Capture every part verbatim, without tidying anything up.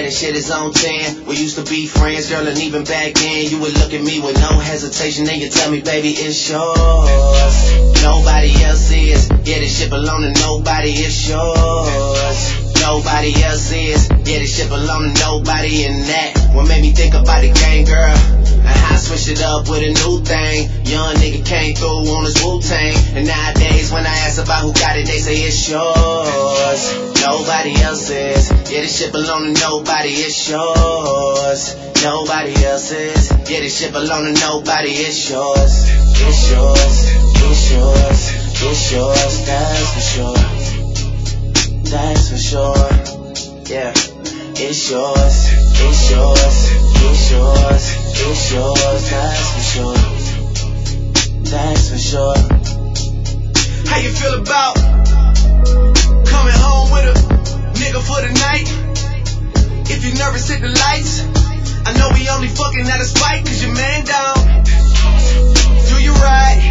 this shit is on ten. We used to be friends, girl, and even back then you would look at me with no hesitation and you tell me, baby, it's yours. Nobody else is. Yeah, this shit belong to nobody, it's yours. Nobody else is. Yeah, this shit belong to nobody, and that what made me think about the game, girl. And how I switched it up with a new thing. Young nigga came through on his Wu-Tang. And nowadays when I ask about who got it, they say it's yours. Nobody else is. Yeah, this shit belong to nobody, it's yours. Nobody else is. Yeah, this shit belong to nobody, it's yours. It's yours, it's yours, it's yours, that's for sure. That's for sure. Yeah, it's yours, it's yours, it's yours, it's yours, that's for sure. That's for sure. How you feel about coming home with a nigga for the night? If you nervous, hit the lights. I know we only fucking out of spite, cause your man down. Do you ride?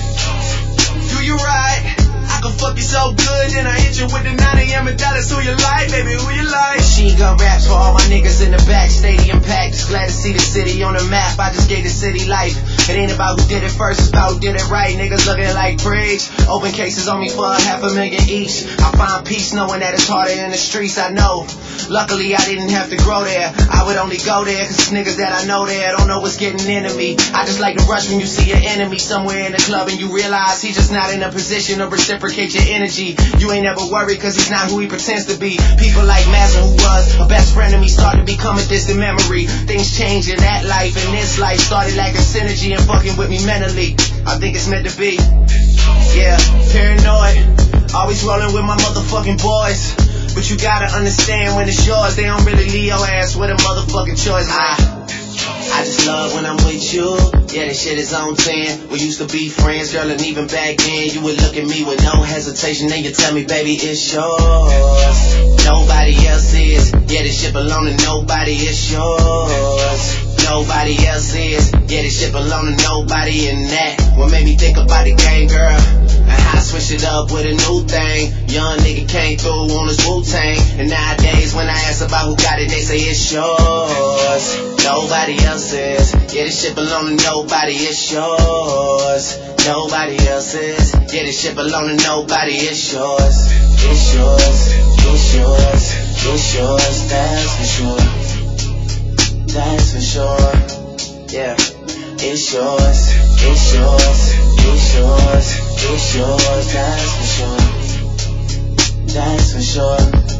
Do you ride? I can fuck you so good, then I hit you with the nine a.m. and dollars. Who you like, baby, who you like? Machine gun raps for all my niggas in the back. Stadium packed, just glad to see the city on the map. I just gave the city life. It ain't about who did it first, it's about who did it right. Niggas looking like bricks. Open cases on me for a half a million each. I find peace knowing that it's harder in the streets, I know. Luckily I didn't have to grow there. I would only go there cause it's niggas that I know there don't know what's getting into me. I just like to rush when you see your enemy somewhere in the club and you realize he just not in a position to reciprocate your energy. You ain't never worried cause he's not who he pretends to be. People like Mazza, who was a best friend of me, started to become a distant memory. Things change in that life and this life started lacking synergy and fucking with me mentally. I think it's meant to be. Yeah, paranoid, always rolling with my motherfucking boys. But you gotta understand when it's yours, they don't really leave your ass with a motherfucking choice. I, I just love when I'm with you. Yeah, this shit is on ten. We used to be friends, girl, and even back then you would look at me with no hesitation and you tell me, baby, it's yours. Nobody else is. Yeah, this shit belong to nobody, it's yours. Nobody else is. Yeah, this shit belong to nobody, and that what made me think about the game, girl. And how I switched it up with a new thing. Young nigga came through on his Wu-Tang. And nowadays when I ask about who got it, they say it's yours. Nobody else is. Yeah, this shit belong to nobody, it's yours. Nobody else is. Yeah, this shit belong to nobody, it's yours. It's yours, it's yours, it's yours, that's for sure. That's for sure. Yeah, it's yours, it's yours, it's yours, it's yours, that's for sure. That's for sure.